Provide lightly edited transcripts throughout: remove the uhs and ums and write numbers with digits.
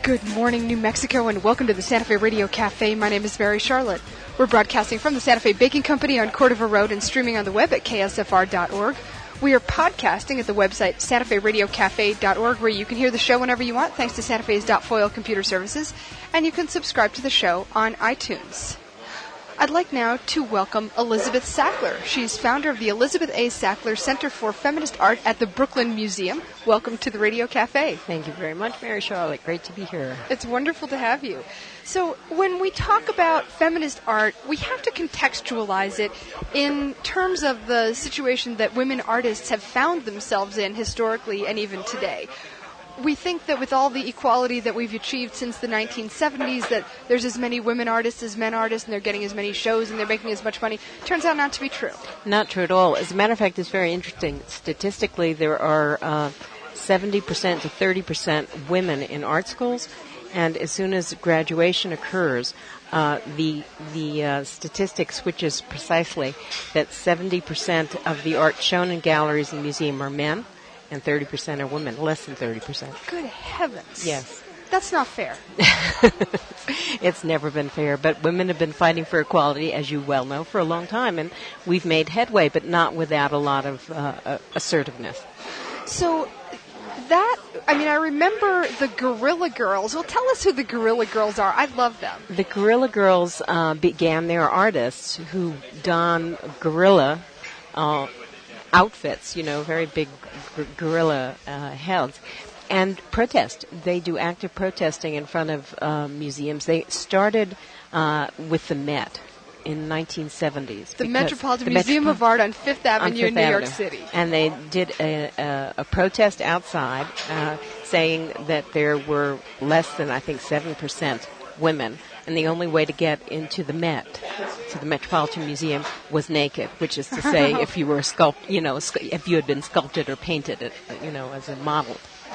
Good morning, New Mexico, and welcome to the Santa Fe Radio Cafe. My name is Mary Charlotte. We're broadcasting from the Santa Fe Baking Company on Cordova Road and streaming on the web at ksfr.org. We are podcasting at the website santaferadiocafe.org, where you can hear the show whenever you want, thanks to Santa Fe's .foil computer services, and you can subscribe to the show on iTunes. I'd like now to welcome Elizabeth Sackler. She's founder of the Elizabeth A. Sackler Center for Feminist Art at the Brooklyn Museum. Welcome to the Radio Cafe. Thank you very much, Mary Charlotte. Great to be here. It's wonderful to have you. So when we talk about feminist art, we have to contextualize it in terms of the situation that women artists have found themselves in historically and even today. We think that with all the equality that we've achieved since the 1970s, that there's as many women artists as men artists, and they're getting as many shows and they're making as much money. Turns out not to be true. Not true at all. As a matter of fact, it's very interesting. Statistically, there are 70% to 30% women in art schools, and as soon as graduation occurs, the statistic switches precisely that 70% of the art shown in galleries and museums are men, and 30% are women, less than 30%. Good heavens. Yes. That's not fair. It's never been fair, but women have been fighting for equality, as you well know, for a long time, and we've made headway, but not without a lot of assertiveness. So I remember the Guerrilla Girls. Well, tell us who the Guerrilla Girls are. I love them. The Guerrilla Girls began their artists who don guerrilla outfits, very big guerrilla heads, and protest. They do active protesting in front of museums. They started with the Met in 1970s. The Metropolitan Museum of Art on Fifth Avenue in New York City. And they did a protest outside saying that there were less than, I think, 7% women. And the only way to get into the Met, to the Metropolitan Museum, was naked, which is to say, if you were if you had been sculpted or painted, as a model.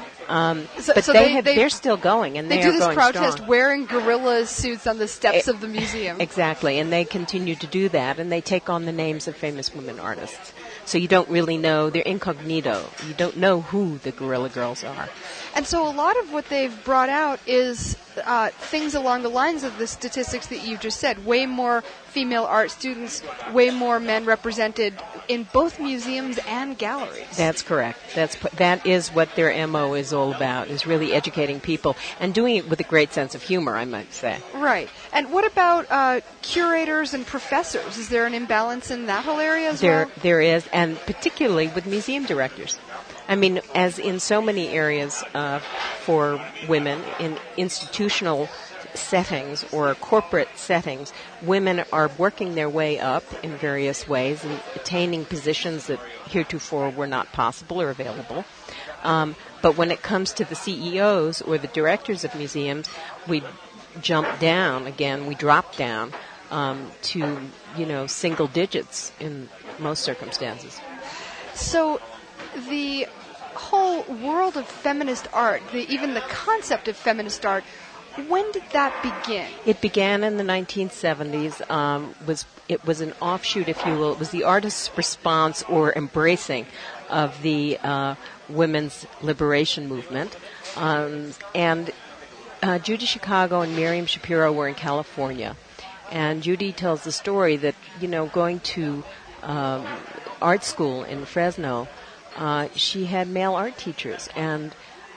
They're still going, and they are going strong. They do this protest wearing gorilla suits on the steps of the museum. Exactly, and they continue to do that, and they take on the names of famous women artists. So you don't really know, they're incognito. You don't know who the Guerrilla Girls are. And so a lot of what they've brought out is things along the lines of the statistics that you just said. Way more female art students, way more men represented in both museums and galleries. That's correct. That is what their MO is all about, is really educating people and doing it with a great sense of humor, I might say. Right. And what about curators and professors? Is there an imbalance in that whole area as well? There is, and particularly with museum directors. I mean, as in so many areas for women in institutional settings or corporate settings, women are working their way up in various ways and attaining positions that heretofore were not possible or available. But when it comes to the CEOs or the directors of museums, we jump down again, we drop down to, single digits in most circumstances. So the whole world of feminist art, even the concept of feminist art, when did that begin? It began in the 1970s. It was an offshoot, if you will. It was the artist's response or embracing of the women's liberation movement. And Judy Chicago and Miriam Shapiro were in California. And Judy tells the story that, going to art school in Fresno, she had male art teachers, and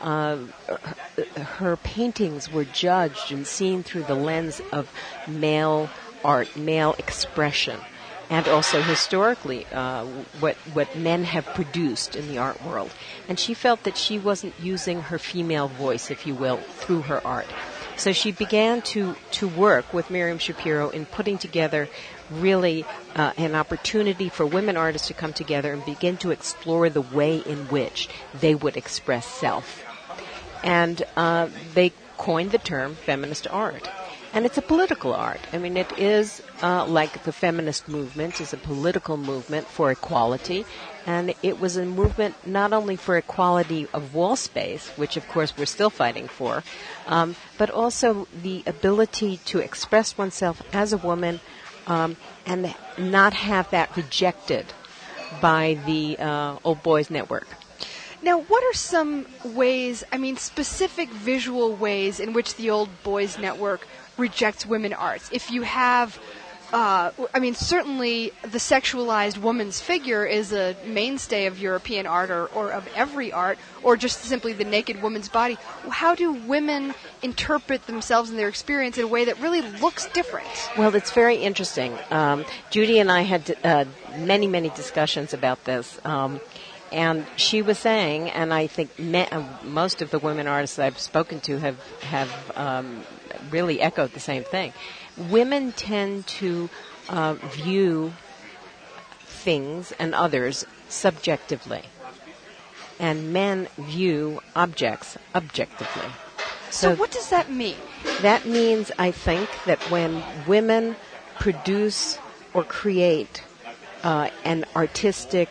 her paintings were judged and seen through the lens of male art, male expression, and also historically what men have produced in the art world. And she felt that she wasn't using her female voice, if you will, through her art. So she began to work with Miriam Shapiro in putting together really an opportunity for women artists to come together and begin to explore the way in which they would express self. And they coined the term feminist art. And it's a political art. I mean, it is like the feminist movement is a political movement for equality. And it was a movement not only for equality of wall space, which of course we're still fighting for, but also the ability to express oneself as a woman and not have that rejected by the old boys network. Now, what are some ways, specific visual ways in which the Old Boys Network rejects women arts? If you have, certainly the sexualized woman's figure is a mainstay of European art or of every art, or just simply the naked woman's body. How do women interpret themselves and their experience in a way that really looks different? Well, it's very interesting. Judy and I had many, many discussions about this. And she was saying, and I think most of the women artists I've spoken to have really echoed the same thing. Women tend to view things and others subjectively, and men view objects objectively. So what does that mean? That means, I think, that when women produce or create an artistic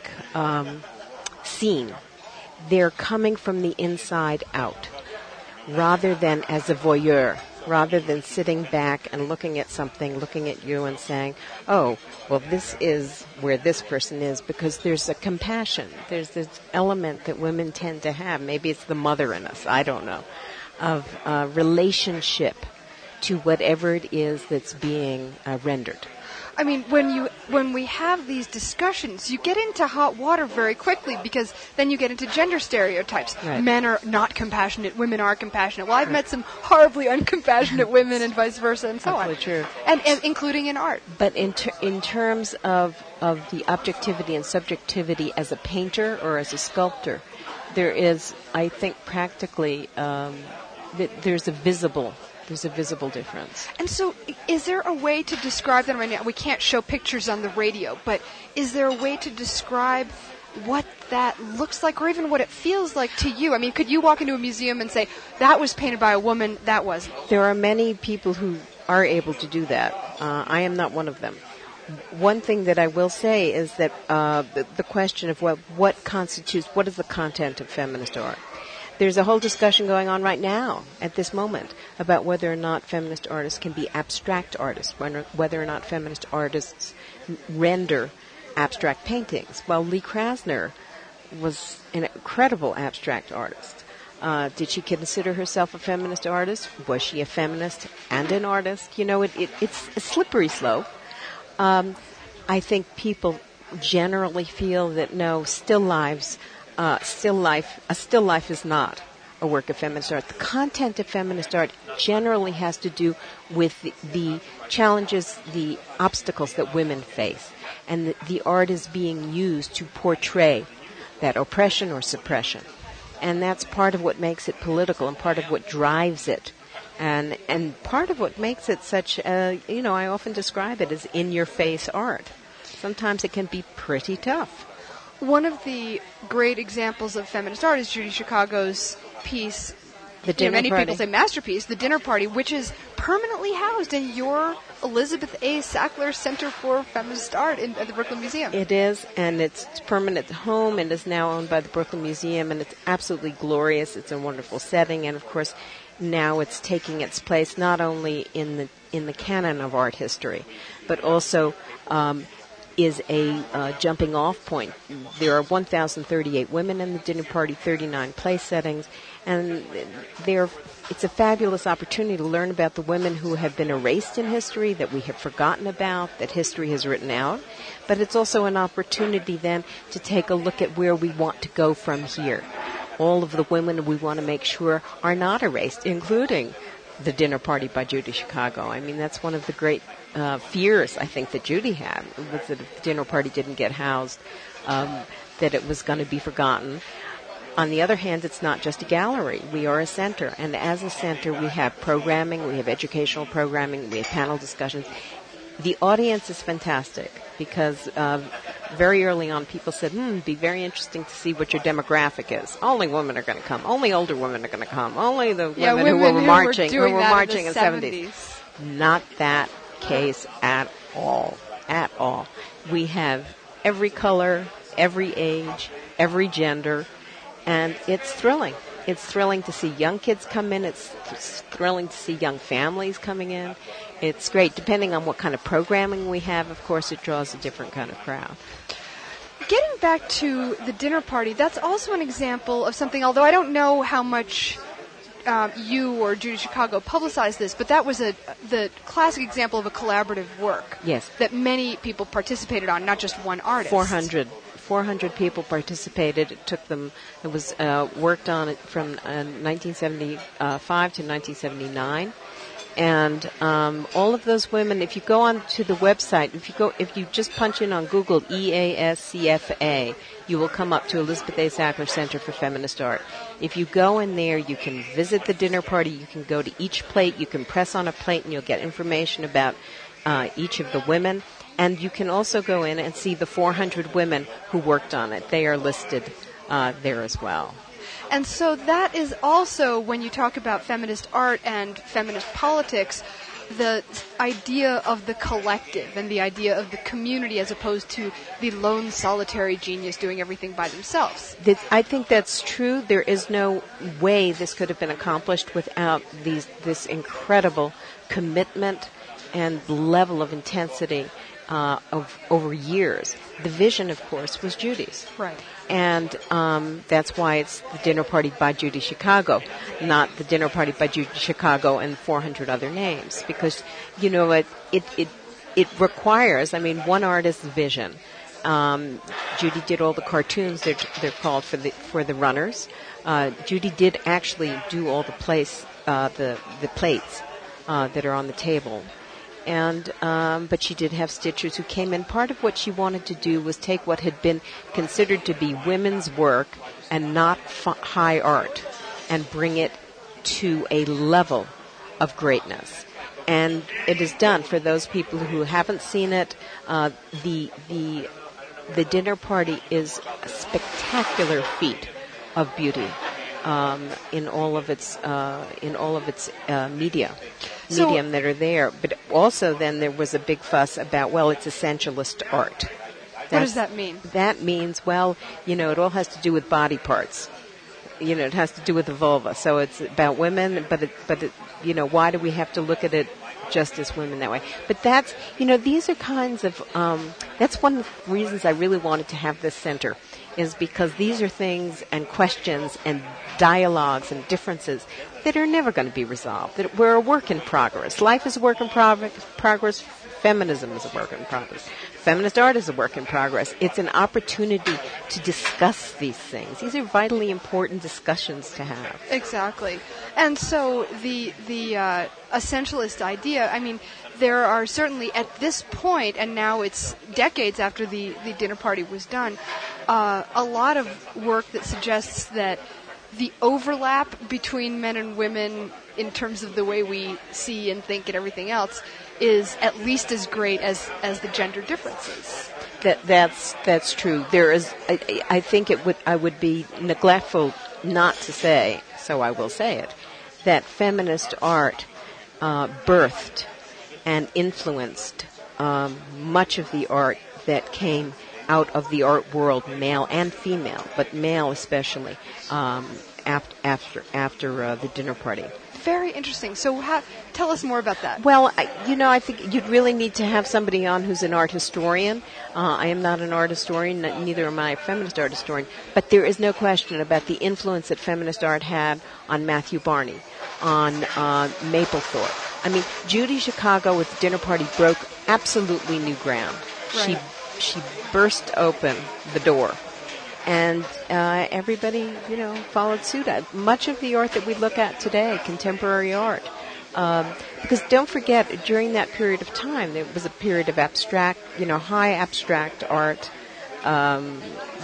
scene, they're coming from the inside out, rather than as a voyeur, rather than sitting back and looking at something, looking at you and saying, oh, well, this is where this person is, because there's a compassion. There's this element that women tend to have. Maybe it's the mother in us, I don't know, of relationship to whatever it is that's being rendered. When we have these discussions, you get into hot water very quickly, because then you get into gender stereotypes. Right. Men are not compassionate, women are compassionate. Well, I've met some horribly uncompassionate women and vice versa and so on. True. And including in art. But in terms of the objectivity and subjectivity as a painter or as a sculptor, there is, I think, practically, there's a visible difference. And so, is there a way to describe that right now? We can't show pictures on the radio, but is there a way to describe what that looks like, or even what it feels like to you? Could you walk into a museum and say, that was painted by a woman, that wasn't? There are many people who are able to do that. I am not one of them. One thing that I will say is that the question of what is the content of feminist art? There's a whole discussion going on right now, at this moment, about whether or not feminist artists can be abstract artists, whether or not feminist artists render abstract paintings. Well, Lee Krasner was an incredible abstract artist. Did she consider herself a feminist artist? Was she a feminist and an artist? It's a slippery slope. I think people generally feel that no, still life is not a work of feminist art. The content of feminist art generally has to do with the challenges, the obstacles that women face, and the art is being used to portray that oppression or suppression. And that's part of what makes it political and part of what drives it. And part of what makes it such I often describe it as in-your-face art. Sometimes it can be pretty tough. One of the great examples of feminist art is Judy Chicago's piece, The Dinner many Party. people say masterpiece, The Dinner Party, which is permanently housed in your Elizabeth A. Sackler Center for Feminist Art at the Brooklyn Museum. It is, and it's permanent home, and is now owned by the Brooklyn Museum, and it's absolutely glorious. It's a wonderful setting, and of course, now it's taking its place not only in the canon of art history, but also is a jumping off point. There are 1,038 women in the dinner party, 39 place settings, and it's a fabulous opportunity to learn about the women who have been erased in history, that we have forgotten about, that history has written out. But it's also an opportunity then to take a look at where we want to go from here. All of the women we want to make sure are not erased, including The Dinner Party by Judy Chicago. That's one of the great fears, I think, that Judy had, was that if the dinner party didn't get housed, that it was going to be forgotten. On the other hand, it's not just a gallery. We are a center, and as a center, we have programming, we have educational programming, we have panel discussions. The audience is fantastic, because very early on people said, it'd be very interesting to see what your demographic is. Only women are going to come. Only older women are going to come. Only the women who were marching in the 70s. Not that case at all. At all. We have every color, every age, every gender, and it's thrilling. It's thrilling to see young kids come in. It's thrilling to see young families coming in. It's great. Depending on what kind of programming we have, of course, it draws a different kind of crowd. getting back to the dinner party, that's also an example of something, although I don't know how much you or Judy Chicago publicized this, but that was the classic example of a collaborative work. Yes. That many people participated on, not just one artist. 400 people participated. It was worked on it from 1975 to 1979. And all of those women, if you go on to the website, if you just punch in on Google EASCFA, you will come up to Elizabeth A. Sackler Center for Feminist Art. If you go in there, you can visit the dinner party, you can go to each plate, you can press on a plate and you'll get information about each of the women. And you can also go in and see the 400 women who worked on it. They are listed there as well. And so that is also, when you talk about feminist art and feminist politics, the idea of the collective and the idea of the community as opposed to the lone solitary genius doing everything by themselves. I think that's true. There is no way this could have been accomplished without this incredible commitment and level of intensity of over years. The vision, of course, was Judy's. Right. And that's why it's the dinner party by Judy Chicago, not the dinner party by Judy Chicago and 400 other names. Because, you know, it requires, one artist's vision. Judy did all the cartoons, they're called, for the runners. Judy did actually do all the plates that are on the table. And but she did have stitchers who came in. Part of what she wanted to do was take what had been considered to be women's work and not high art and bring it to a level of greatness. And it is done. For those people who haven't seen it, the dinner party is a spectacular feat of beauty in all of its medium that are there. But also then there was a big fuss about, it's essentialist art. What does that mean? That means, it all has to do with body parts. It has to do with the vulva. So it's about women, but why do we have to look at it just as women that way? But that's, these are kinds of, that's one of the reasons I really wanted to have this center, is because these are things and questions and dialogues and differences that are never going to be resolved. That we're a work in progress. Life is a work in progress. Feminism is a work in progress. Feminist art is a work in progress. It's an opportunity to discuss these things. These are vitally important discussions to have. Exactly. And so the essentialist idea, there are certainly at this point, and now it's decades after the dinner party was done, a lot of work that suggests that the overlap between men and women in terms of the way we see and think and everything else is at least as great as the gender differences. That's true. There is. I think I would be neglectful not to say, so I will say it, that feminist art birthed and influenced much of the art that came out of the art world, male and female, but male especially, after the dinner party. Very interesting. So tell us more about that. Well, I think you'd really need to have somebody on who's an art historian. I am not an art historian, neither am I a feminist art historian, but there is no question about the influence that feminist art had on Matthew Barney, on Mapplethorpe. Judy Chicago with the dinner party broke absolutely new ground. Right. She burst open the door. And everybody, followed suit. Much of the art that we look at today, contemporary art, because don't forget, during that period of time, there was a period of abstract, high abstract art, and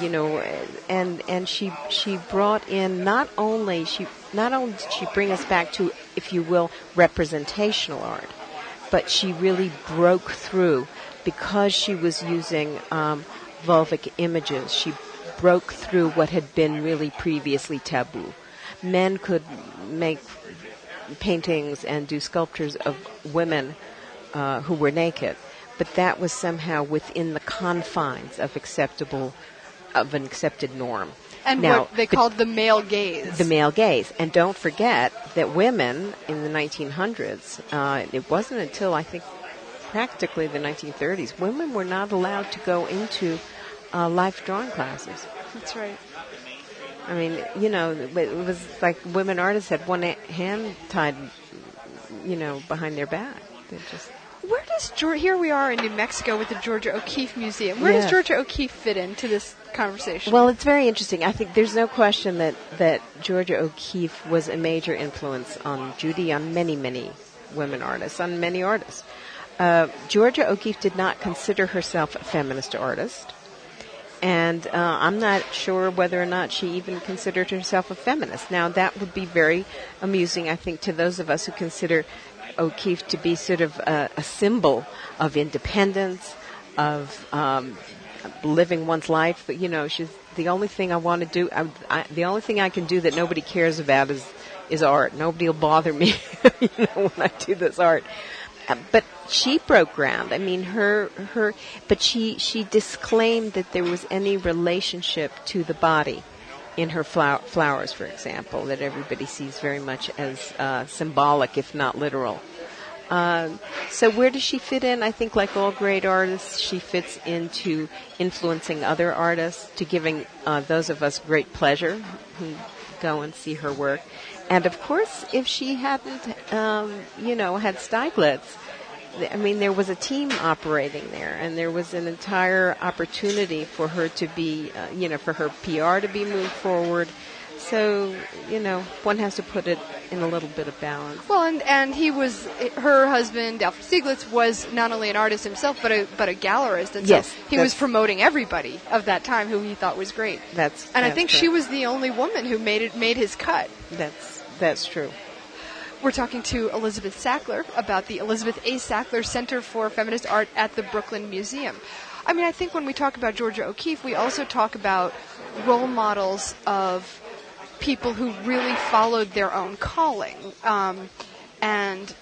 she brought in not only did she bring us back to, if you will, representational art, but she really broke through because she was using vulvic images. She broke through what had been really previously taboo. Men could make paintings and do sculptures of women who were naked, but that was somehow within the confines of an accepted norm. And what they called the male gaze. The male gaze. And don't forget that women in the 1900s, it wasn't until I think practically the 1930s, women were not allowed to go into life drawing classes. That's right. I mean, it was like women artists had one hand tied, behind their back. They just. Where does here we are in New Mexico with the Georgia O'Keeffe Museum. Where does Georgia O'Keeffe fit into this conversation? Well, it's very interesting. I think there's no question that Georgia O'Keeffe was a major influence on Judy, on many, many women artists, on many artists. Georgia O'Keeffe did not consider herself a feminist artist. And I'm not sure whether or not she even considered herself a feminist. Now, that would be very amusing, I think, to those of us who consider O'Keeffe to be sort of a symbol of independence, of living one's life. But, she's the only thing I want to do. The only thing I can do that nobody cares about is art. Nobody will bother me, when I do this art. But she broke ground. I mean, but she disclaimed that there was any relationship to the body in her flowers, for example, that everybody sees very much as symbolic, if not literal. So where does she fit in? I think like all great artists, she fits into influencing other artists, to giving those of us great pleasure who go and see her work. And of course, if she hadn't, had Stieglitz, I mean, there was a team operating there, and there was an entire opportunity for her to be, for her PR to be moved forward. So, one has to put it in a little bit of balance. Well, and her husband, Alfred Stieglitz, was not only an artist himself, but a gallerist. And yes, so he was promoting everybody of that time who he thought was great. I think she was the only woman who made his cut. That's true. We're talking to Elizabeth Sackler about the Elizabeth A. Sackler Center for Feminist Art at the Brooklyn Museum. I mean, I think when we talk about Georgia O'Keeffe, we also talk about role models of people who really followed their own calling. And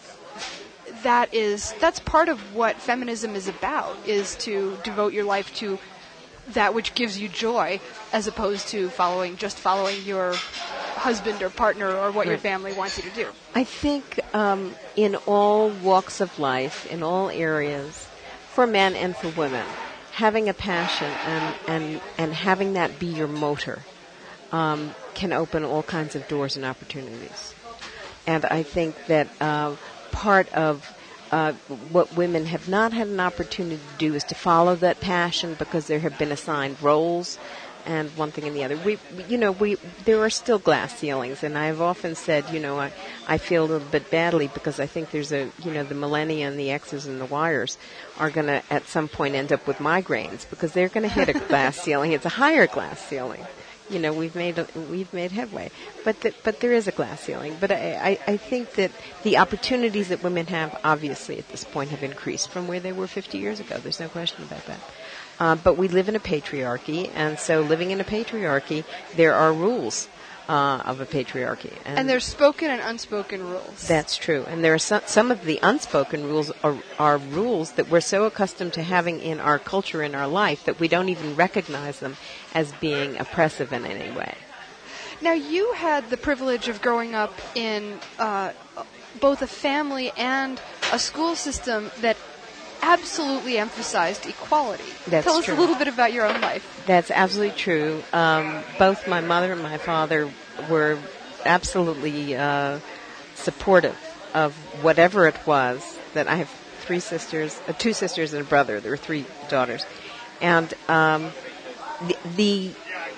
that's part of what feminism is about, is to devote your life to that which gives you joy, as opposed to following your husband or partner or what your family wants you to do. I think in all walks of life, in all areas, for men and for women, having a passion and having that be your motor can open all kinds of doors and opportunities. And I think that part of what women have not had an opportunity to do is to follow that passion, because there have been assigned roles and one thing and the other. There are still glass ceilings, and I've often said, I feel a little bit badly because I think there's the millennia and the X's and the Y's are going to at some point end up with migraines, because they're going to hit a glass ceiling. It's a higher glass ceiling. We've made headway, but there is a glass ceiling. But I think that the opportunities that women have, obviously, at this point, have increased from where they were 50 years ago. There's no question about that. But we live in a patriarchy, and so living in a patriarchy, there are rules of a patriarchy. And there's spoken and unspoken rules. That's true. And there are some of the unspoken rules are rules that we're so accustomed to having in our culture, in our life, that we don't even recognize them as being oppressive in any way. Now, you had the privilege of growing up in both a family and a school system that absolutely emphasized equality. That's Tell us true. a little bit about your own life. That's absolutely true. Both my mother and my father were absolutely supportive of whatever it was. That I have two sisters and a brother. There were 3 daughters, and the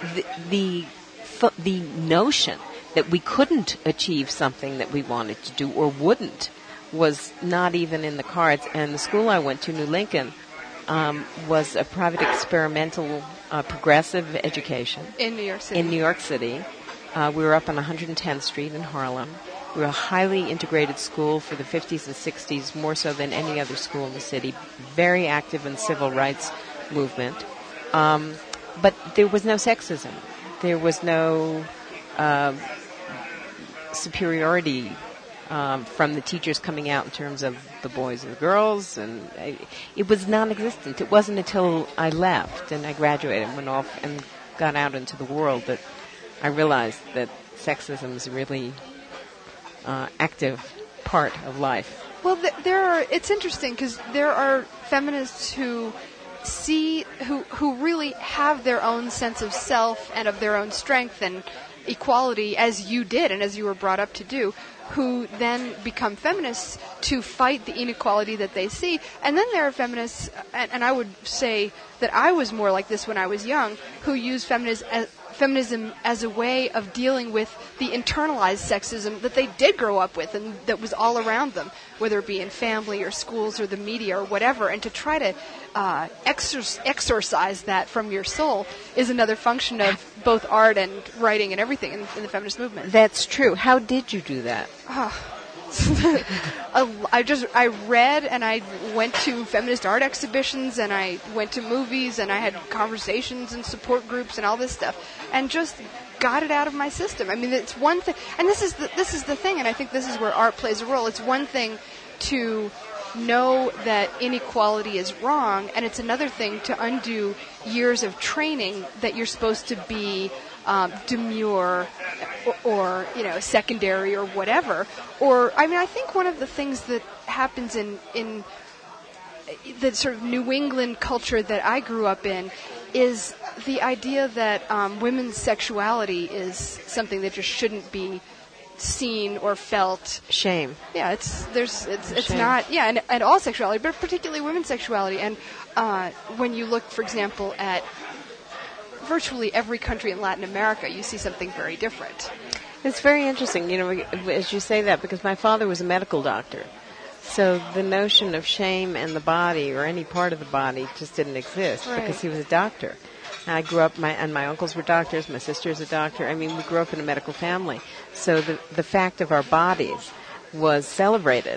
notion that we couldn't achieve something that we wanted to do or wouldn't was not even in the cards. And the school I went to, New Lincoln, was a private experimental progressive education. In New York City. In New York City. We were up on 110th Street in Harlem. We were a highly integrated school for the 50s and 60s, more so than any other school in the city. Very active in civil rights movement. But there was no sexism. There was no superiority from the teachers coming out in terms of the boys and the girls, and it was non-existent. It wasn't until I left and I graduated and went off and got out into the world that I realized that sexism is a really active part of life. Well, it's interesting because there are feminists who see, who really have their own sense of self and of their own strength and equality, as you did and as you were brought up to do, who then become feminists to fight the inequality that they see. And then there are feminists, and I would say that I was more like this when I was young, who use feminism as a way of dealing with the internalized sexism that they did grow up with and that was all around them, whether it be in family or schools or the media or whatever, and to try to exorcise that from your soul is another function of both art and writing and everything in the feminist movement. That's true. How did you do that? I read and I went to feminist art exhibitions and I went to movies and I had conversations and support groups and all this stuff and just got it out of my system. I mean, it's one thing, and this is the thing, and I think this is where art plays a role. It's one thing to know that inequality is wrong, and it's another thing to undo years of training that you're supposed to be demure or secondary or whatever. Or, I mean, I think one of the things that happens in the sort of New England culture that I grew up in is the idea that women's sexuality is something that just shouldn't be seen or felt. Shame. Yeah, it's not. Yeah, and all sexuality, but particularly women's sexuality. And when you look, for example, at virtually every country in Latin America, you see something very different. It's very interesting, as you say that, because my father was a medical doctor. So the notion of shame and the body or any part of the body just didn't exist because he was a doctor. And I grew up, and my uncles were doctors, my sister's a doctor. I mean, we grew up in a medical family. So the fact of our bodies was celebrated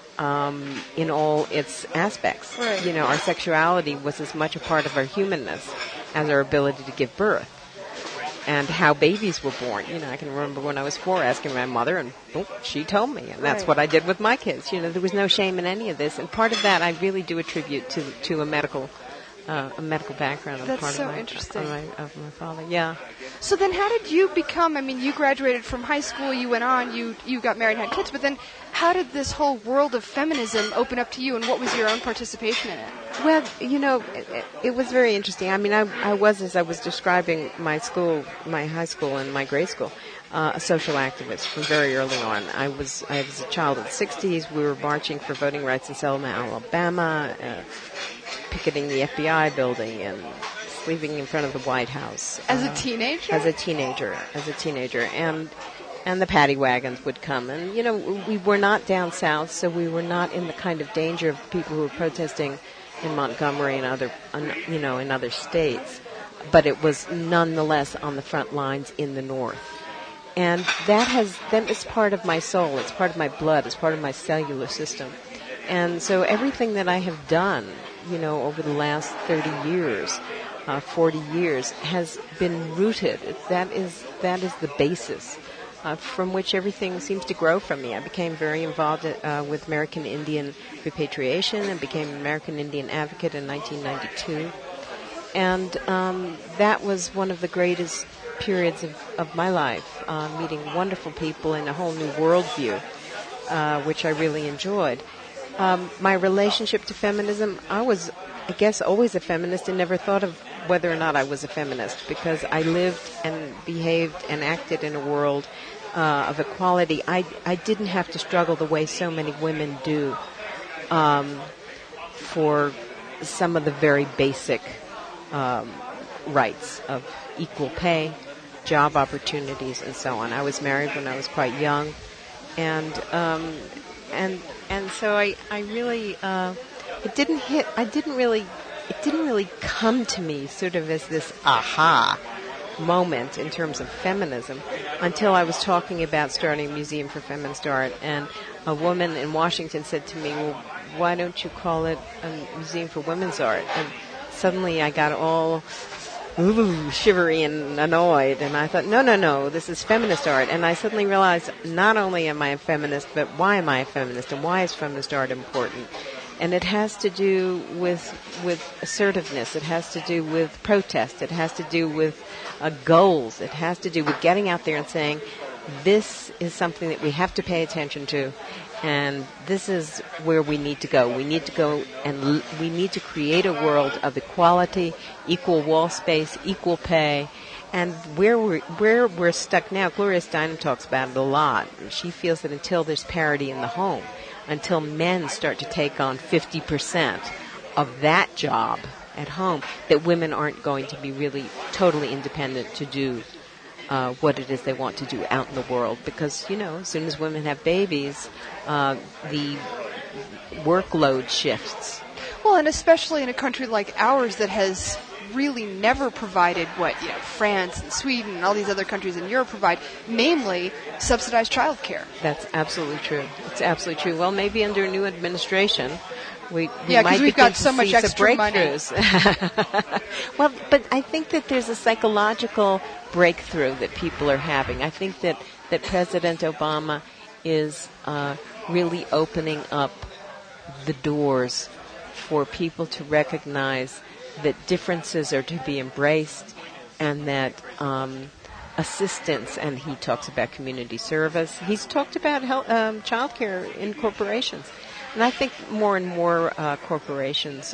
in all its aspects. Right. Our sexuality was as much a part of our humanness as our ability to give birth. And how babies were born. I can remember when I was 4 asking my mother, and she told me, and that's what I did with my kids. There was no shame in any of this, and part of that I really do attribute to a medical background. That's part so of interesting. Of my father. Yeah. So then, how did you become? I mean, you graduated from high school, you went on, you got married and had kids, but then how did this whole world of feminism open up to you, and what was your own participation in it? Well, it was very interesting. I mean, I was, as I was describing my high school and my grade school, a social activist from very early on. I was a child of the 60s. We were marching for voting rights in Selma, Alabama, picketing the FBI building and sleeping in front of the White House. As a teenager? As a teenager. And the paddy wagons would come. And, we were not down south, so we were not in the kind of danger of people who were protesting in Montgomery and in other states. But it was nonetheless on the front lines in the north. And that is part of my soul. It's part of my blood. It's part of my cellular system. And so everything that I have done, over the last 30 years, 40 years, has been rooted. That is the basis from which everything seems to grow from me. I became very involved with American Indian repatriation and became an American Indian advocate in 1992. And that was one of the greatest periods of my life, meeting wonderful people in a whole new worldview, which I really enjoyed. My relationship to feminism, I was, I guess, always a feminist and never thought of whether or not I was a feminist because I lived and behaved and acted in a world of equality. I didn't have to struggle the way so many women do for some of the very basic rights of equal pay, job opportunities, and so on. I was married when I was quite young, and so I really it didn't really come to me sort of as this aha moment in terms of feminism until I was talking about starting a museum for feminist art, and a woman in Washington said to me, well, why don't you call it a museum for women's art? And suddenly I got all shivery and annoyed, and I thought, no, this is feminist art. And I suddenly realized not only am I a feminist, but why am I a feminist, and why is feminist art important? And it has to do with assertiveness. It has to do with protest. It has to do with goals. It has to do with getting out there and saying, this is something that we have to pay attention to, and this is where we need to go. We need to go and we need to create a world of equality, equal wall space, equal pay. And where we're stuck now, Gloria Steinem talks about it a lot. She feels that until there's parity in the home, until men start to take on 50% of that job at home, that women aren't going to be really totally independent to do what it is they want to do out in the world. Because, as soon as women have babies, the workload shifts. Well, and especially in a country like ours that has really never provided what France and Sweden and all these other countries in Europe provide, namely subsidized child care. That's absolutely true. It's absolutely true. Well, maybe under a new administration, we because we've got so much extra money. Well, but I think that there's a psychological breakthrough that people are having. I think that President Obama is really opening up the doors for people to recognize that differences are to be embraced, and that assistance, and he talks about community service. He's talked about child care in corporations. And I think more and more corporations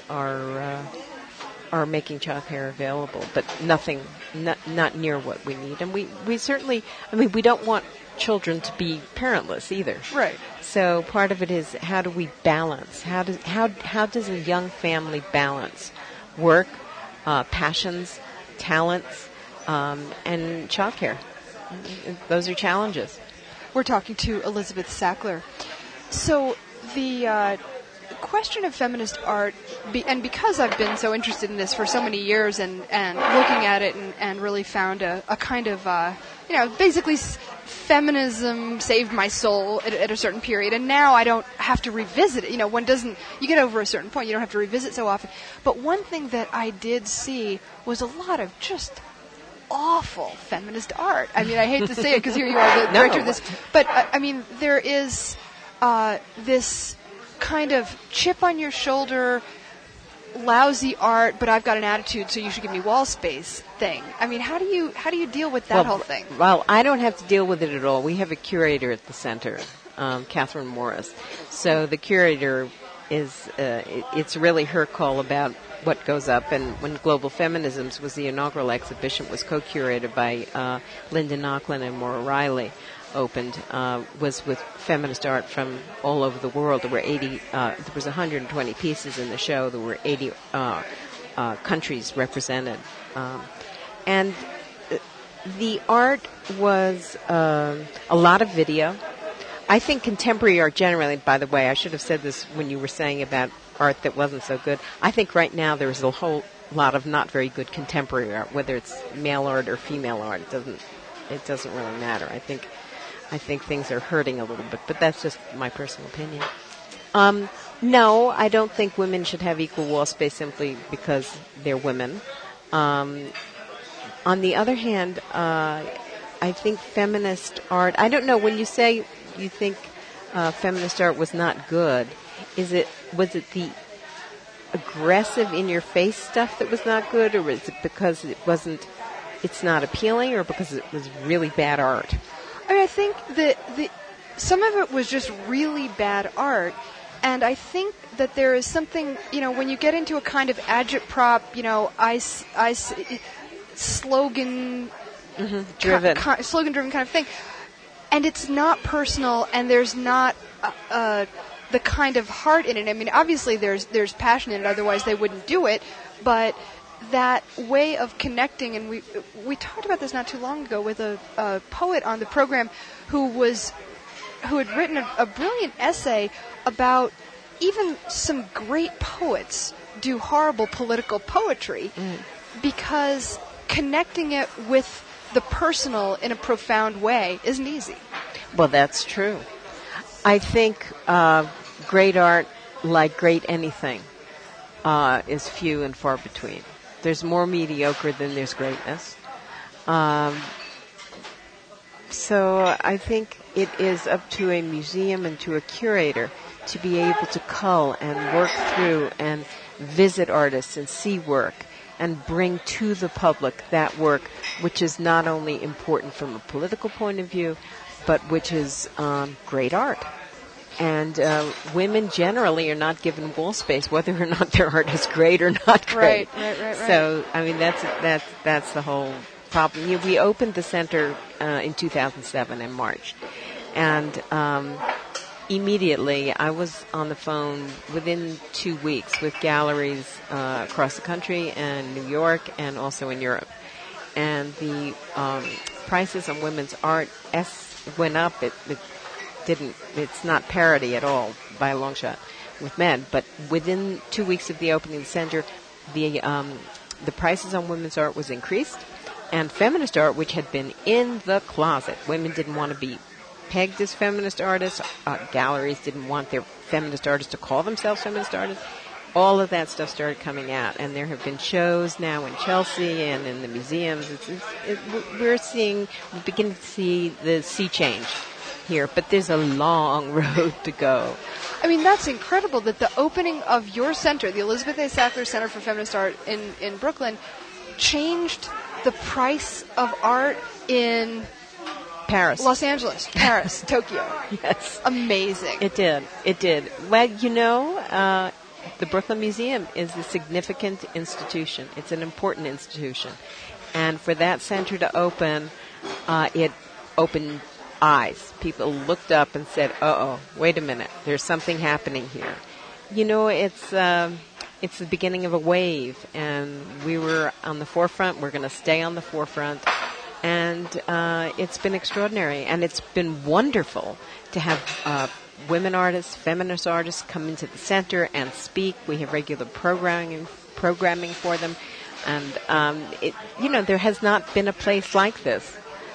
are making child care available, but not near what we need. And we certainly, we don't want children to be parentless either. Right. So part of it is, how do we balance? How does a young family balance work, passions, talents, and childcare? Those are challenges. We're talking to Elizabeth Sackler. So the question of feminist art, and because I've been so interested in this for so many years and looking at it and really found a kind of, basically feminism saved my soul at a certain period, and now I don't have to revisit it. You get over a certain point, you don't have to revisit so often. But one thing that I did see was a lot of just awful feminist art. I hate to say it because here you are, the director of this, but there is this kind of chip on your shoulder, lousy art, but I've got an attitude, so you should give me wall space thing. How do you deal with that whole thing? Well, I don't have to deal with it at all. We have a curator at the center, Catherine Morris. So the curator is it's really her call about what goes up. And when Global Feminisms was the inaugural exhibition, was co-curated by Linda Nochlin and Maura Riley, opened, was with feminist art from all over the world. There were 120 pieces in the show. There were 80 countries represented. And the art was a lot of video. I think contemporary art generally, by the way, I should have said this when you were saying about art that wasn't so good. I think right now there's a whole lot of not very good contemporary art, whether it's male art or female art. It doesn't really matter. I think things are hurting a little bit, but that's just my personal opinion. No, I don't think women should have equal wall space simply because they're women. On the other hand, I think feminist art, I don't know, when you say you think feminist art was not good, was it the aggressive in-your-face stuff that was not good, or was it because it's not appealing, or because it was really bad art? I think that some of it was just really bad art, and I think that there is something, when you get into a kind of agitprop, slogan driven, slogan-driven kind of thing, and it's not personal, and there's not the kind of heart in it. Obviously there's passion in it, otherwise they wouldn't do it, but that way of connecting, and we talked about this not too long ago with a poet on the program who had written a brilliant essay about even some great poets do horrible political poetry because connecting it with the personal in a profound way isn't easy. Well, that's true. I think great art, like great anything, is few and far between. There's more mediocre than there's greatness. So I think it is up to a museum and to a curator to be able to cull and work through and visit artists and see work and bring to the public that work, which is not only important from a political point of view, but which is great art. And women generally are not given wall space, whether or not their art is great or not great. Right. So, I mean, that's the whole problem. We opened the center in 2007 in March, and immediately I was on the phone within 2 weeks with galleries across the country and New York and also in Europe. And the prices on women's art went up. It's not parity at all by a long shot with men. But within 2 weeks of the opening of the center, the prices on women's art was increased. And feminist art, which had been in the closet, women didn't want to be pegged as feminist artists. Galleries didn't want their feminist artists to call themselves feminist artists. All of that stuff started coming out, and there have been shows now in Chelsea and in the museums. We're beginning to see the sea change here, but there's a long road to go. I mean, that's incredible that the opening of your center, the Elizabeth A. Sackler Center for Feminist Art in Brooklyn, changed the price of art in Paris, Los Angeles, Paris, Tokyo. Yes. Amazing. It did. Well, the Brooklyn Museum is a significant institution. It's an important institution. And for that center to open, it opened eyes. People looked up and said, uh-oh, wait a minute, there's something happening here. It's the beginning of a wave, and we were on the forefront. We're going to stay on the forefront. And it's been extraordinary, and it's been wonderful to have women artists, feminist artists come into the center and speak. We have regular programming for them, and there has not been a place like this.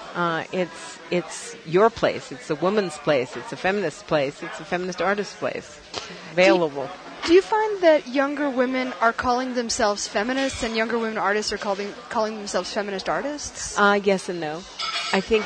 It's your place. It's a woman's place. It's a feminist place. It's a feminist artist's place. Available. Do you find that younger women are calling themselves feminists and younger women artists are calling themselves feminist artists? Yes and no. I think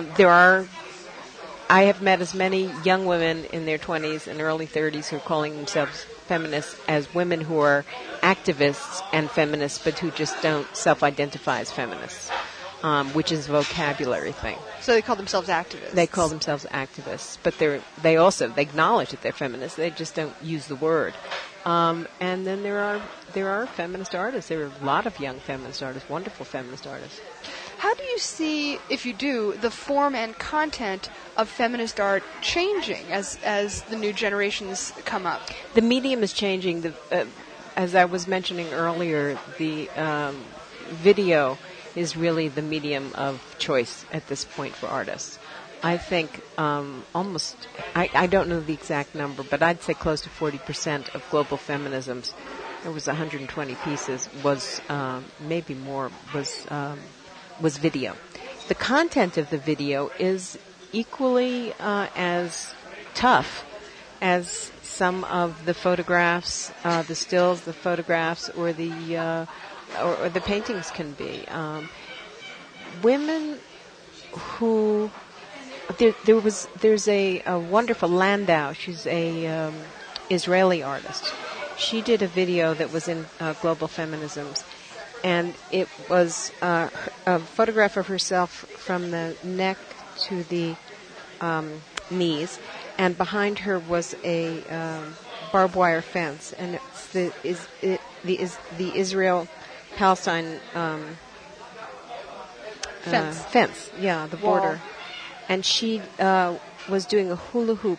I have met as many young women in their 20s and early 30s who are calling themselves feminists as women who are activists and feminists but who just don't self-identify as feminists, which is a vocabulary thing. So they call themselves activists? They call themselves activists, but they acknowledge that they're feminists. They just don't use the word. And then there are feminist artists. There are a lot of young feminist artists, wonderful feminist artists. How do you see, if you do, the form and content of feminist art changing as the new generations come up? The medium is changing. As I was mentioning earlier, the video is really the medium of choice at this point for artists. I think I don't know the exact number, but I'd say close to 40% of global feminisms, there was 120 pieces, was maybe more, was video. The content of the video is equally as tough as some of the photographs, the stills, the photographs, or the paintings can be. Women who there's a wonderful Landau. She's a Israeli artist. She did a video that was in Global Feminisms, and it was a photograph of herself from the neck to the knees, and behind her was a barbed wire fence, and it's the Israel-Palestine fence, the border. Wall. And she was doing a hula hoop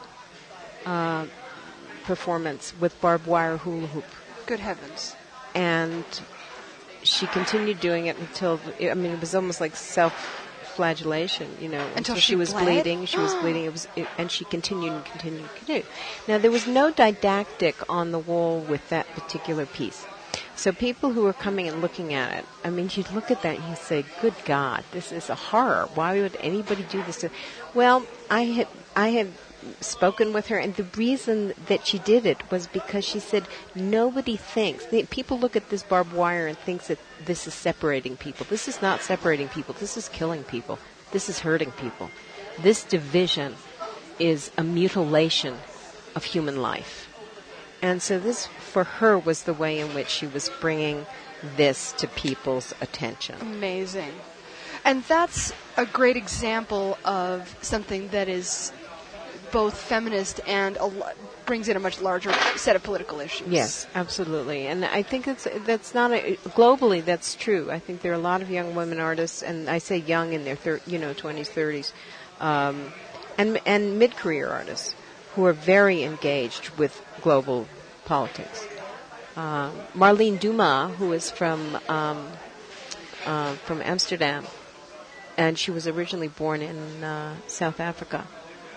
performance with barbed wire hula hoop. Good heavens. And she continued doing it until, it was almost like self-flagellation, Until she was bled? bleeding. She was bleeding. And she continued and continued and continued. Now, there was no didactic on the wall with that particular piece. So people who are coming and looking at it, you'd look at that and you'd say, good God, this is a horror. Why would anybody do this? Well, I had spoken with her, and the reason that she did it was because she said nobody thinks. People look at this barbed wire and think that this is separating people. This is not separating people. This is killing people. This is hurting people. This division is a mutilation of human life. And so this, for her, was the way in which she was bringing this to people's attention. Amazing. And that's a great example of something that is both feminist and brings in a much larger set of political issues. Yes, absolutely. And I think that's not globally that's true. I think there are a lot of young women artists, and I say young in their 20s, 30s, and mid-career artists who are very engaged with global politics. Marlene Dumas, who is from Amsterdam, and she was originally born in South Africa.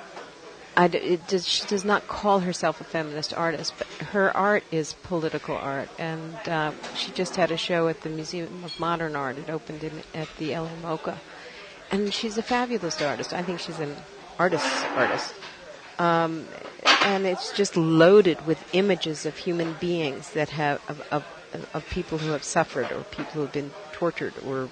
She does not call herself a feminist artist, but her art is political art. And she just had a show at the Museum of Modern Art. It opened at the LA MoCA. And she's a fabulous artist. I think she's an artist's artist. And it's just loaded with images of human beings that have, of people who have suffered or people who have been tortured or,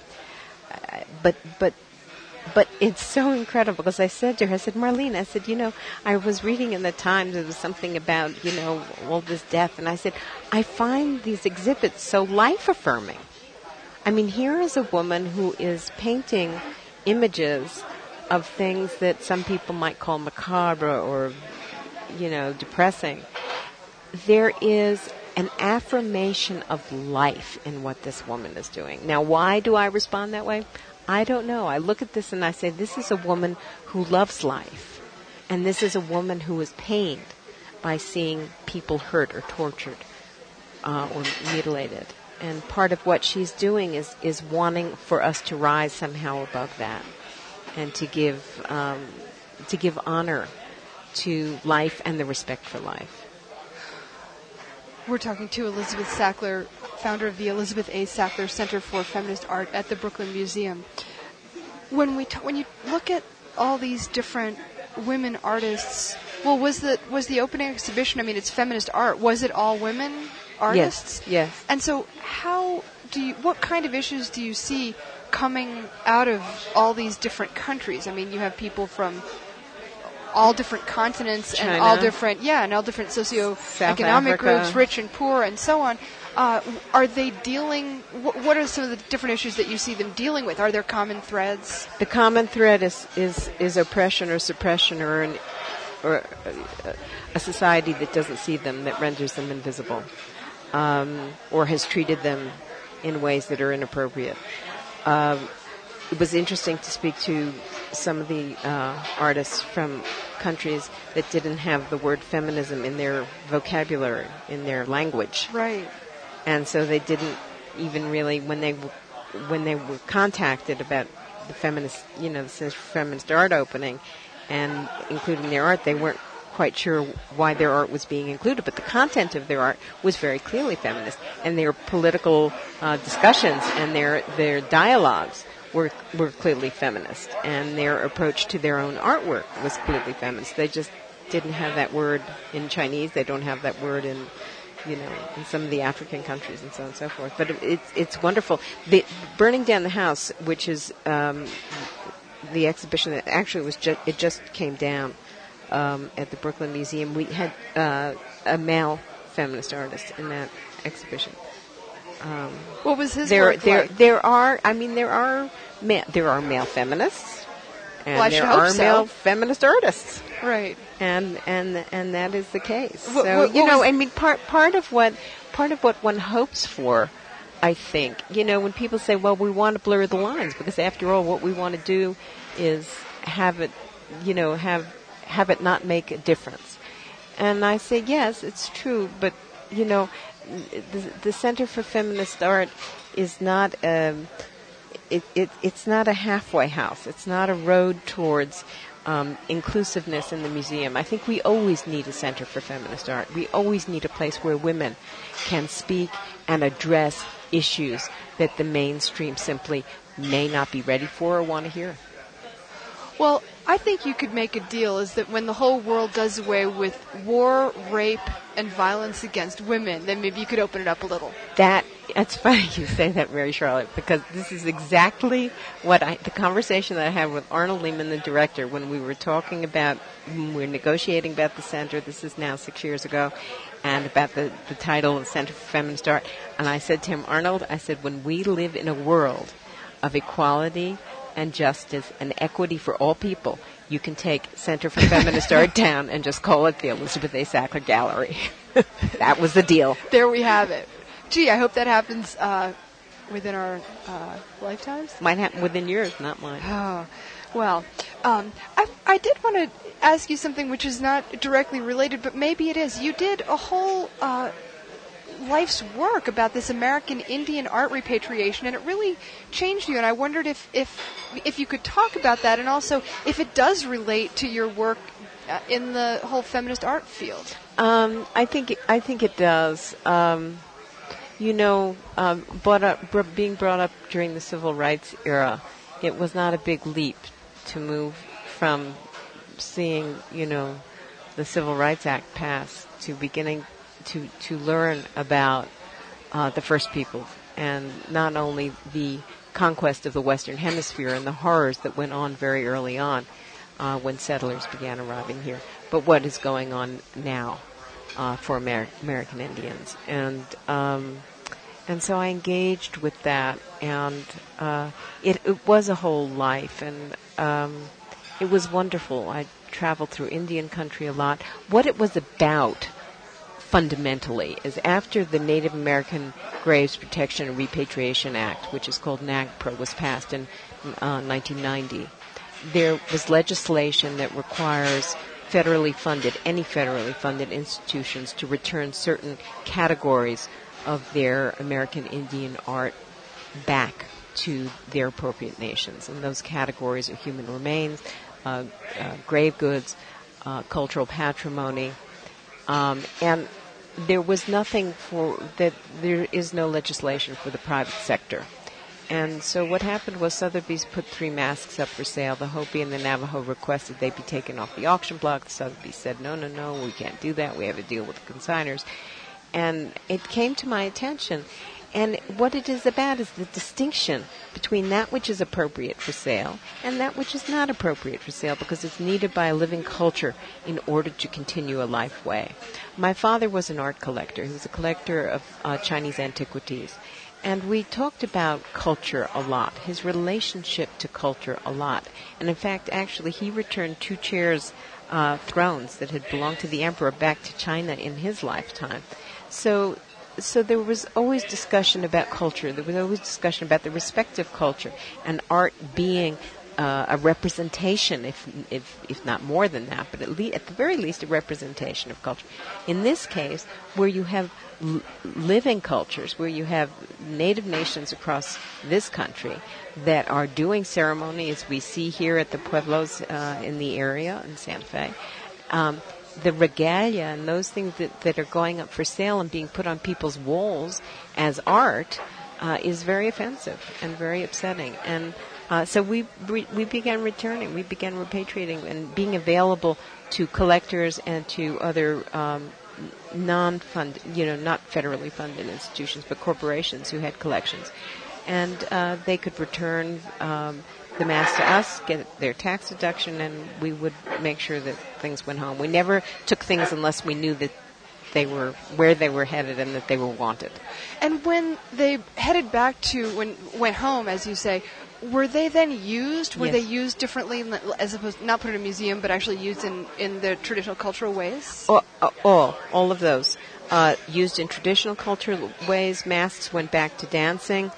but it's so incredible because I said to her, I said, Marlene, I said, I was reading in the Times, there was something about, all this death. And I said, I find these exhibits so life-affirming. I mean, here is a woman who is painting images of things that some people might call macabre or, depressing. There is an affirmation of life in what this woman is doing. Now, why do I respond that way? I don't know. I look at this and I say, this is a woman who loves life. And this is a woman who is pained by seeing people hurt or tortured or mutilated. And part of what she's doing is wanting for us to rise somehow above that and to give honor to life and the respect for life. We're talking to Elizabeth Sackler, founder of the Elizabeth A. Sackler Center for Feminist Art at the Brooklyn Museum. When you look at all these different women artists, well, was the opening exhibition? I mean, it's feminist art. Was it all women artists? Yes. And so, what kind of issues do you see coming out of all these different countries? I mean, you have people from all different continents China. and all different socioeconomic groups, rich and poor, and so on. Are they dealing? What are some of the different issues that you see them dealing with? Are there common threads? The common thread is oppression or suppression, or a society that doesn't see them, that renders them invisible, or has treated them in ways that are inappropriate. It was interesting to speak to some of the artists from countries that didn't have the word feminism in their vocabulary, in their language. Right. And so they didn't even really, when they were contacted about the feminist, the feminist art opening and including their art, they weren't quite sure why their art was being included, but the content of their art was very clearly feminist, and their political discussions and their dialogues were clearly feminist, and their approach to their own artwork was clearly feminist. They just didn't have that word in Chinese. They don't have that word in some of the African countries and so on and so forth. But it's wonderful. The Burning Down the House, which is the exhibition that actually it just came down at the Brooklyn Museum. We had a male feminist artist in that exhibition. What was his work like? There are male feminists, and there are male feminist artists. Right. And that is the case. Part of what one hopes for, I think, when people say, well, we want to blur the lines, because after all, what we want to do is have it not make a difference. And I say, yes, it's true, but, the Center for Feminist Art is not it's not a halfway house. It's not a road towards inclusiveness in the museum. I think we always need a Center for Feminist Art. We always need a place where women can speak and address issues that the mainstream simply may not be ready for or want to hear. Well, I think you could make a deal is that when the whole world does away with war, rape, and violence against women, then maybe you could open it up a little. That It's funny you say that, Mary Charlotte, because this is exactly the conversation that I had with Arnold Lehman, the director, when we were talking about, when we were negotiating about the center. This is now 6 years ago, and about the title of the Center for Feminist Art. And I said to him, Arnold, I said, when we live in a world of equality and justice and equity for all people, you can take Center for Feminist Art down and just call it the Elizabeth A. Sackler Gallery. That was the deal. There we have it. Gee, I hope that happens within our lifetimes. Might happen within yours, not mine. Oh, well, I did want to ask you something which is not directly related, but maybe it is. You did a whole life's work about this American Indian art repatriation, and it really changed you. And I wondered if you could talk about that, and also if it does relate to your work in the whole feminist art field. I think it does. Being brought up during the civil rights era, it was not a big leap to move from seeing, the Civil Rights Act pass to beginning to learn about the First Peoples, and not only the conquest of the Western Hemisphere and the horrors that went on very early on when settlers began arriving here, but what is going on now for American Indians. And so I engaged with that, and it was a whole life, and it was wonderful. I traveled through Indian country a lot. What it was about, fundamentally, is after the Native American Graves Protection and Repatriation Act, which is called NAGPRA, was passed in 1990, there was legislation that requires any federally funded institutions to return certain categories of their American Indian art back to their appropriate nations. And those categories are human remains, grave goods, cultural patrimony, and there was nothing there is no legislation for the private sector. And so what happened was Sotheby's put 3 masks up for sale. The Hopi and the Navajo requested they be taken off the auction block. The Sotheby's said, no, we can't do that. We have to deal with the consigners. And it came to my attention. And what it is about is the distinction between that which is appropriate for sale and that which is not appropriate for sale, because it's needed by a living culture in order to continue a life way. My father was an art collector. He was a collector of Chinese antiquities. And we talked about culture a lot, his relationship to culture a lot. And in fact, actually, he returned 2 thrones that had belonged to the emperor back to China in his lifetime. So there was always discussion about culture. There was always discussion about the respective culture, and art being a representation, if not more than that, but at the very least a representation of culture. In this case, where you have living cultures, where you have native nations across this country that are doing ceremony, as we see here at the pueblos in the area in Santa Fe, the regalia and those things that are going up for sale and being put on people's walls as art is very offensive and very upsetting. And so we began returning. We began repatriating and being available to collectors and to other non-funded, not federally funded institutions, but corporations who had collections. And they could return the mass to us, get their tax deduction, and we would make sure that things went home. We never took things unless we knew that they were where they were headed and that they were wanted. And when they headed back went home, as you say, were they then used? Were Yes. they used differently, as opposed not put in a museum, but actually used in the traditional cultural ways? All of those. Used in traditional cultural ways. Masks went back to dancing.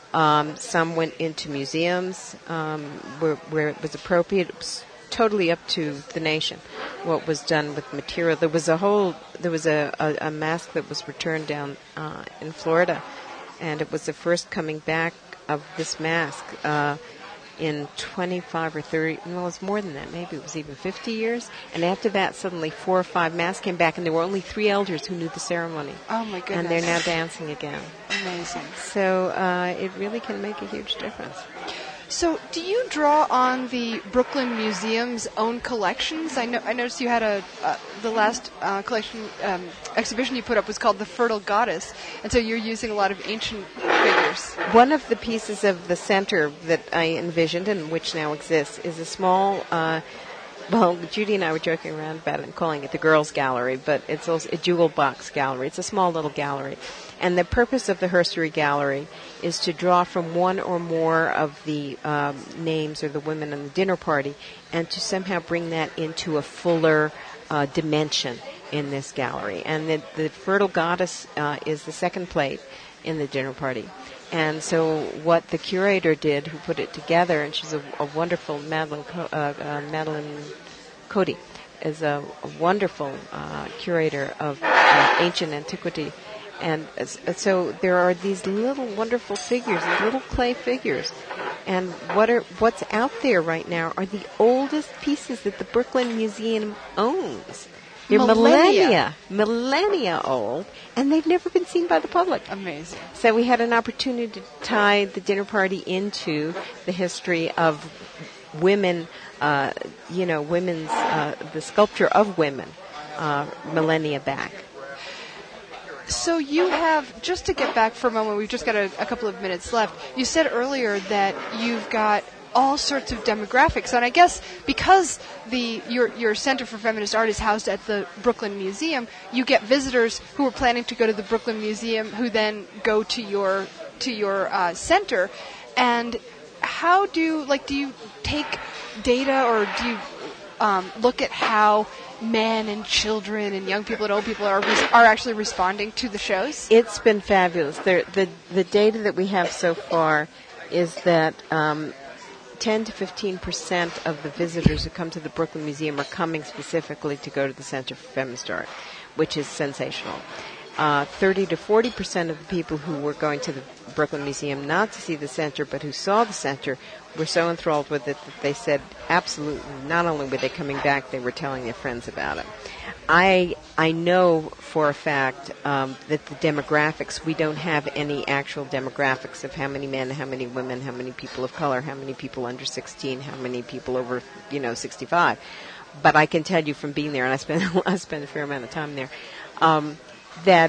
Some went into museums where it was appropriate. It was totally up to the nation what was done with material. There was a mask that was returned down in Florida, and it was the first coming back of this mask in 25 or 30, no, it was more than that, maybe it was even 50 years. And after that, suddenly 4 or 5 masks came back, and there were only 3 elders who knew the ceremony. Oh, my goodness. And they're now dancing again. Amazing. So it really can make a huge difference. So, do you draw on the Brooklyn Museum's own collections? I noticed you had the last collection exhibition you put up was called The Fertile Goddess, and so you're using a lot of ancient figures. One of the pieces of the center that I envisioned and which now exists is a small. Well, Judy and I were joking around about it and calling it the Girls Gallery, but it's also a jewel box gallery. It's a small little gallery. And the purpose of the Herstory Gallery is to draw from one or more of the names or the women on the dinner party and to somehow bring that into a fuller dimension in this gallery. And the Fertile Goddess is the second plate in the dinner party. And so what the curator did, who put it together, and she's a wonderful, Madeline Cody, is a wonderful curator of ancient antiquity. And so there are these little wonderful figures, these little clay figures. And what's out there right now are the oldest pieces that the Brooklyn Museum owns. They're millennia old, and they've never been seen by the public. Amazing. So we had an opportunity to tie the dinner party into the history of women, women's, the sculpture of women, millennia back. So you have, just to get back for a moment, we've just got a couple of minutes left. You said earlier that you've got all sorts of demographics, and I guess because your Center for Feminist Art is housed at the Brooklyn Museum, you get visitors who are planning to go to the Brooklyn Museum who then go to your center. And how do you take data, or do you look at how men and children and young people and old people are actually responding to the shows? It's been fabulous. The data that we have so far is that 10 to 15% of the visitors who come to the Brooklyn Museum are coming specifically to go to the Center for Feminist Art, which is sensational. 30 to 40% of the people who were going to the Brooklyn Museum not to see the center, but who saw the center, were so enthralled with it that they said absolutely, not only were they coming back, they were telling their friends about it. I know for a fact that the demographics, we don't have any actual demographics of how many men, how many women, how many people of color, how many people under 16, how many people over 65. But I can tell you from being there, and I spent a fair amount of time there, that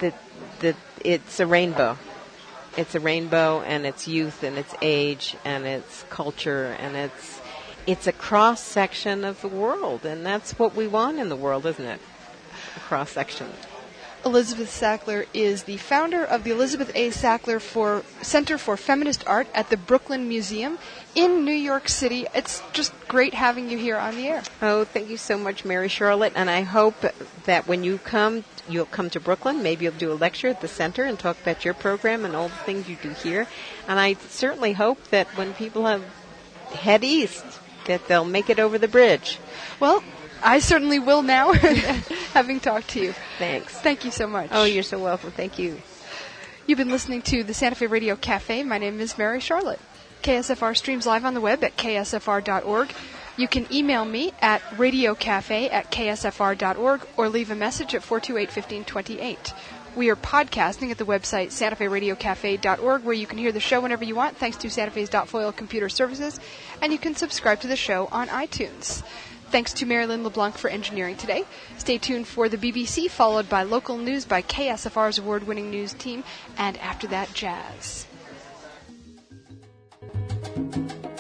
it's a rainbow. It's a rainbow, and it's youth, and it's age, and it's culture, and it's a cross-section of the world, and that's what we want in the world, isn't it? A cross-section. Elizabeth Sackler is the founder of the Elizabeth A. Sackler Center for Feminist Art at the Brooklyn Museum in New York City. It's just great having you here on the air. Oh, thank you so much, Mary Charlotte, and I hope that when you come, you'll come to Brooklyn. Maybe you'll do a lecture at the center and talk about your program and all the things you do here. And I certainly hope that when people head east, that they'll make it over the bridge. Well, I certainly will now, having talked to you. Thanks. Thank you so much. Oh, you're so welcome. Thank you. You've been listening to the Santa Fe Radio Cafe. My name is Mary Charlotte. KSFR streams live on the web at ksfr.org. You can email me at radiocafe@ksfr.org or leave a message at 428-1528. We are podcasting at the website santaferadiocafe.org, where you can hear the show whenever you want, thanks to Santa Fe's .foil computer services, and you can subscribe to the show on iTunes. Thanks to Marilyn LeBlanc for engineering today. Stay tuned for the BBC, followed by local news by KSFR's award-winning news team, and after that, jazz.